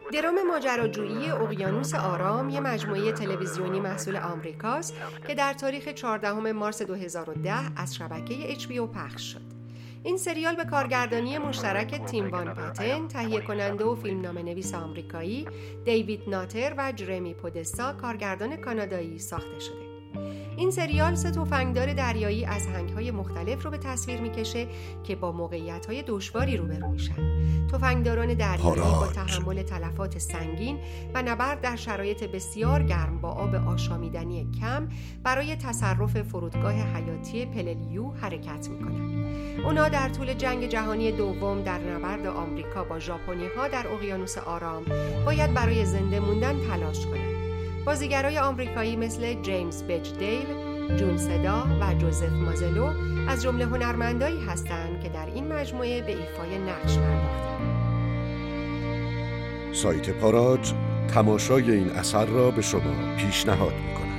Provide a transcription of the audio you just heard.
درام ماجراجویی اقیانوس آرام یک مجموعه تلویزیونی محصول آمریکاست که در تاریخ 14 مارس 2010 از شبکه HBO پخش شد. این سریال به کارگردانی مشترک تیم وان پاتن، تهیه کننده و فیلمنامه‌نویس آمریکایی دیوید ناتر و جرمی پودستا کارگردان کانادایی ساخته شده. این سریال 3 تفنگدار دریایی از هنگ‌های مختلف رو به تصویر می‌کشه که با موقعیت‌های دشواری روبرو میشن. تفنگداران دریایی با تحمل تلفات سنگین و نبرد در شرایط بسیار گرم با آب آشامیدنی کم برای تصرف فرودگاه حیاتی پللیو حرکت می‌کنند. اونا در طول جنگ جهانی دوم در نبرد آمریکا با ژاپنی‌ها در اقیانوس آرام باید برای زنده موندن تلاش کنند. بازیگرای آمریکایی مثل جیمز بجدیل، جون صدا و جوزف مازلو از جمله هنرمندایی هستند که در این مجموعه به ایفای نقش پرداختند. سایت پاراج تماشای این اثر را به شما پیشنهاد می‌کند.